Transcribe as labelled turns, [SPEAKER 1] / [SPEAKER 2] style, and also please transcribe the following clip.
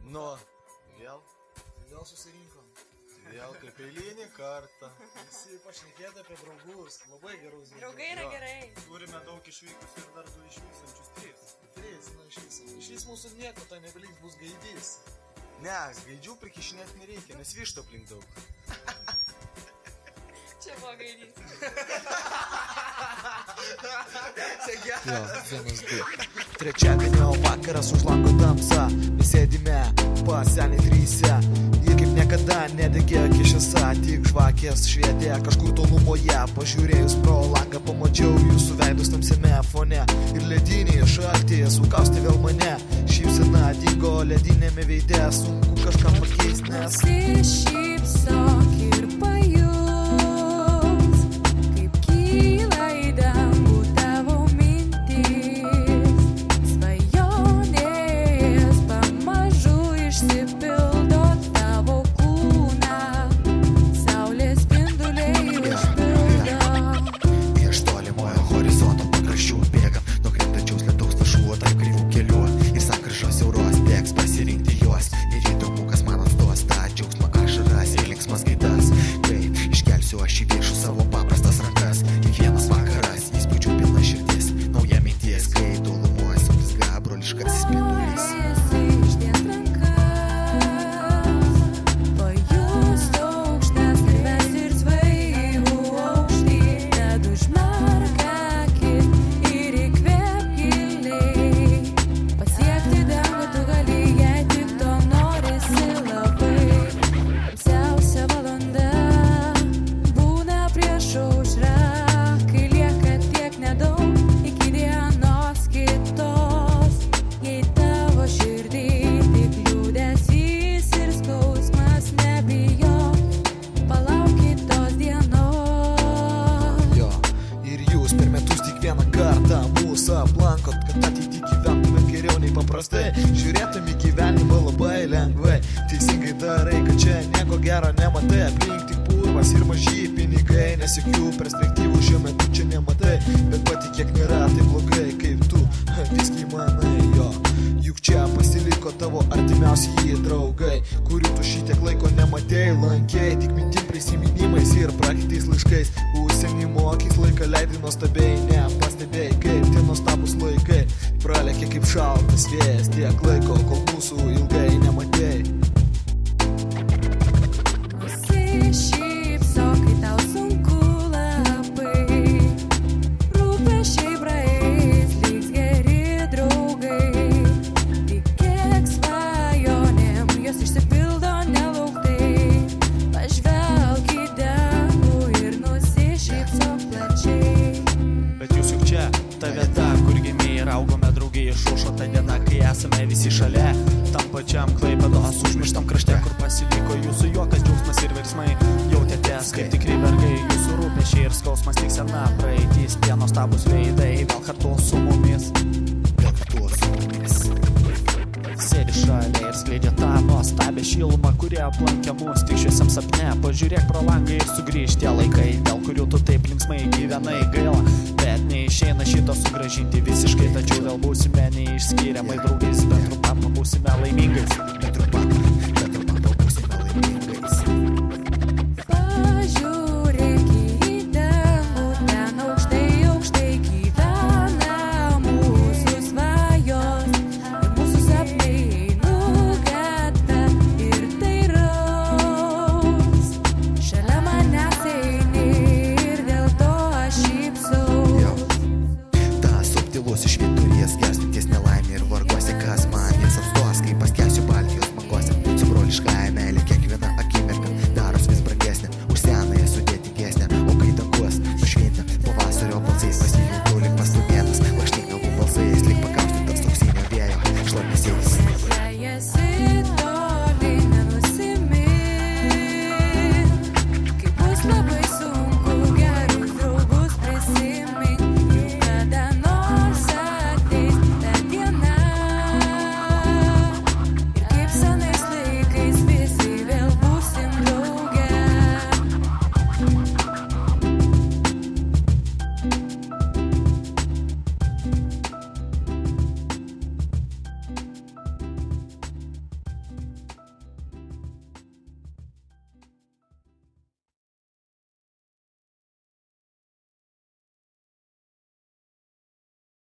[SPEAKER 1] Nu, vėl
[SPEAKER 2] susirinkom.
[SPEAKER 1] Vėl kaip eilinį kartą.
[SPEAKER 2] Visi pašnekėti apie draugus, labai gerus draugus.
[SPEAKER 3] Draugai yra gerai.
[SPEAKER 4] Turime daug išvykusių ir dar 2 išvykstančius 3.
[SPEAKER 2] 3, na išvysim. Išvys mūsų nieko, tai nebeliks bus gaidys.
[SPEAKER 1] Ne, gaidžių prikišinėti nereikia, nes višto aplink daug.
[SPEAKER 3] Čia buvo gaidys.
[SPEAKER 2] Jo, 1-2. Trečiadienio vakaras už lango tamsa. Mes sėdime pasenį 3. Ir kaip niekada nedegė kišėsa. Tik žvakės švietė kažkur tolumoje. Pažiūrėjus pro langą pamačiau jūsų veidus tamsiame fone. Ir lediniai šaltį sukausti vėl mane. Šypsena dingo ledinėme veide. Sunku kažką pakeisti, nes
[SPEAKER 3] Šypsok ir pajus, kaip kyla į dangų tavo mintis. Svajonės pamažu išsipildo tavo kūną. Saulės spinduliai užpildo.
[SPEAKER 5] Iš tolimojo horizonto pakraščių bėgam nuo krintančiaus lietaus lašų tarp kreivų kelių. Ir sankryžos siauros teks pasirinkti juos. Ir įdomukas man atstos tą džiaugsmą ašaras ir linksmas gaidas. Kai iškelsiu aš į viršų savo paprastas rankas. Kiekvienas vakaras įspūdžių pilna širdis. Nauja mintis, kai tolumoje sublizga broliškasis spindulys.
[SPEAKER 3] Ištiest rankas, pajust aukštas virves ir svaigų aukštį. Tad užmerk akis ir įkvėpk giliai. Pasiekti dangų tu gali, jei tik to norisi labai. Tamsiausia valanda būna prieš aušrą, kai lieka tiek nedaug iki dienos kitos. Jei tavo širdį tik liūdesys ir skausmas, nebijok, palauk kitos dienos.
[SPEAKER 2] Jo, ir jūs per metus tik vieną kartą mūsų aplankot, kad ateitį gyventume geriau nei paprastai. Žiūrėtum į gyvenimą labai lengvai. Teisingai darai, kad čia nieko gero nematai. Aplink tik purvas ir maži pinigai. Nes jokių perspektyvų šiuo metu čia nematai. Bet patikėk, nėra taip blogai kaip tu visgi manai, jo. Juk čia pasiliko tavo artimiausiai draugai, kurių tu šitiek laiko nematėjai, lankėjai tik mintim prisiminimais ir praktikais laiškais. Užsienį mokys laiką leidai nuostabiai, nepastebėjai, kaip tie nuostabus laikai pralėkė kaip šaltas vėjas. Tiek laiko, kol mūsų ilgai nematėjai.
[SPEAKER 3] Šypsok, kai tau sunku labai. Rūpesčiai praeis, liks geri draugai. Tikėk svajonėm, jos išsipildo nelauktai. Pažvelk į dangų ir nusišypsok plačiai.
[SPEAKER 4] Bet jūs juk čia, ta vieta, kur gimė ir augome draugai. Išaušo ta diena, kai esame visi šalia. Tam pačiam Klaipėdos užmirštam krašte, kur pasiliko jūsų juokas, džiaugsmas ir virsmai. Jautėtės kaip tikri vergai, jūsų rūpesčiai ir skausmas tik sena praeitis. Tie nuostabūs veidai vėl kartu su mumis. Sėdi šalia ir skleidžia tą nuostabę šilumą, kurie aplankė mus tik šviesiam sapne. Pažiūrėk pro langą ir sugrįžt tie laikai, dėl kurių tu taip linksmai gyvenai. Gaila, bet neišeina šito sugrąžinti visiškai. Tačiau vėl būsime neišskiriamai draugais, bet trumpam pabūsime laimingais.